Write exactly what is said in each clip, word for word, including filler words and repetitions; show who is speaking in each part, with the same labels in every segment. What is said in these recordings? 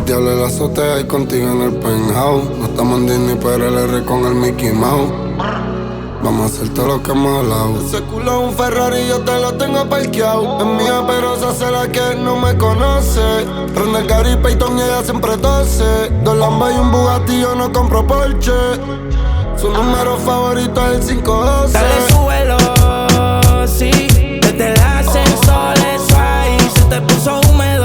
Speaker 1: los diablos en la azotea y contigo en el penthouse. No estamos en Disney, pero el R con el Mickey Mouse. Vamos a hacer todo lo que hemos hablado. Ese culo es un Ferrari, yo te lo tengo parqueado. Es mía, pero se hace la que no me conoce. Prende Gary Payton y ella siempre tose. Dos Lambas y un Bugatti, yo no compro Porsche. Su número favorito es el cinco doce.
Speaker 2: Dale, súbelo, sí. Desde el ascensor, eso ahí se te puso húmedo.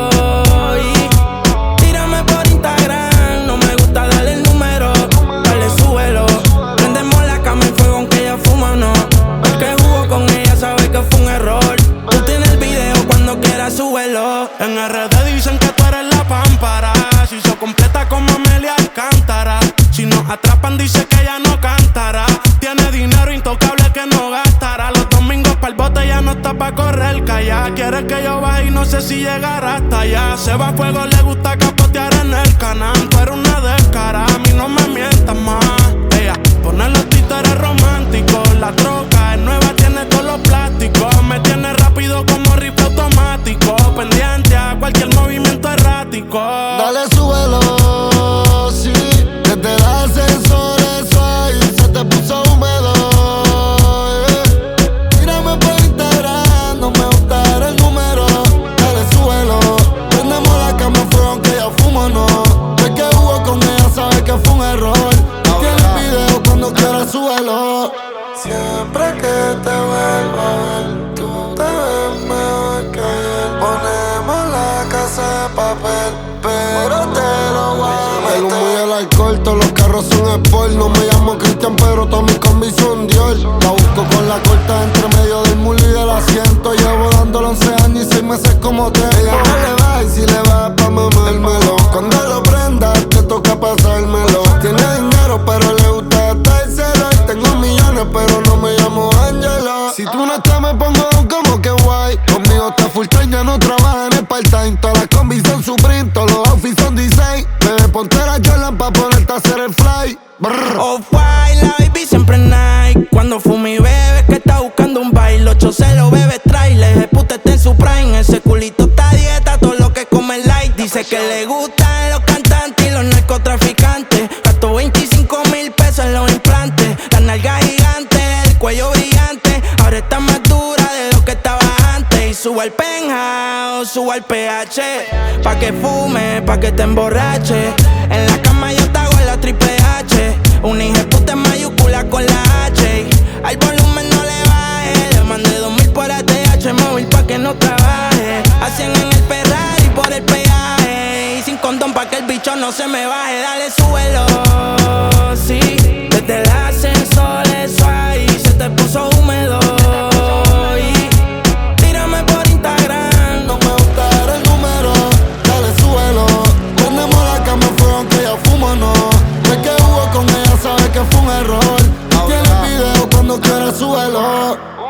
Speaker 2: Y tírame por Instagram, no me gusta darle el número. Dale, súbelo. Prendemos la cama en fuego aunque ella fuma, no. El que jugó con ella sabe que fue un error. Tú tienes el video, cuando quieras súbelo. En R D dicen que tú eres la pámpara. Si se completa como Amelia Alcántara. Si nos atrapan dice que ella no cantará. Tiene dinero intocable que no gastará. Los domingos pa'l bote ya no está pa' correr calla. Quiere que yo baje y no sé si llegará hasta allá. Se va a fuego, le gusta capotear en el canal. Tú eres una descara, a mí no me mientas más. Ella pone los títeres románticos. La troca es nueva, tiene todos los plásticos. Me tiene rápido como rifle automático. Pendiente a cualquier movimiento errático.
Speaker 1: Dale, súbelo, sí. Desde el ascensor, eso ahí se te puso húmedo. Yeah. Tírame por Instagram, no me gusta dar el número. Dale, súbelo. Prendemos la cama en fuego aunque ella fuma, no. El que jugó con ella sabe que fue un error. Tiene el video, cuando quieras súbelo. Siempre que te vuelvo a ver, tú te ves mejor que ayer. Ponemos la casa de papel, pero te lo voy a meter. El humo y el alcohol, todos los carros son sport. No me llamo Cristian, pero todas mis combis son Dior. La busco con la corta entre medio del mulo y del asiento. Llevo dándolo once años y seis meses como te. Ella no le va y si le va pa' mamármelo. Cuando lo prendas te toca pasármelo. Tiene dinero pero le gusta gastárselo. Y tengo millones pero no me llamo Angelo. Si tú no estás me pongo como que guay. Conmigo está full time, ya no trabaja en el part-time. Todas las combis son Supreme, todos los outfits son design. Bebé, ponte la Jordan pa' ponerte a hacer el fly.
Speaker 2: Off-white, la baby siempre Nike. Cuando fumi bebe que está buscando un baile. Ocho celo, bebe trailer. El puta está en su prime. Ese culito está a dieta, todo lo que come light. Dice que le gustan los cantantes y los narcotraficantes. Gastó veinticinco mil pesos en los implantes. La nalga gigante, el cuello brillante. Ahora está más dura de lo que estaba antes. Y subo al penthouse, subo al P H. Pa' que fume, pa' que te emborrache. En la cama yo te hago la triple H. Una hija puta en mayúscula con la H. Al volumen no le baje. Le mandé dos mil por A T H móvil pa' que no trabaje. A cien en el Ferrari por el peaje. Y sin condón pa' que el bicho no se me baje. Dale, súbelo, sí. Desde el ascensor, eso ahí se te puso húmedo. Y tírame por Instagram,
Speaker 1: no me gusta dar el número. Dale, súbelo. Prendemos la cama en fuego aunque ella fuma, no. El que jugó con ella sabe que fue un error. Tiene el video, cuando quieras súbelo.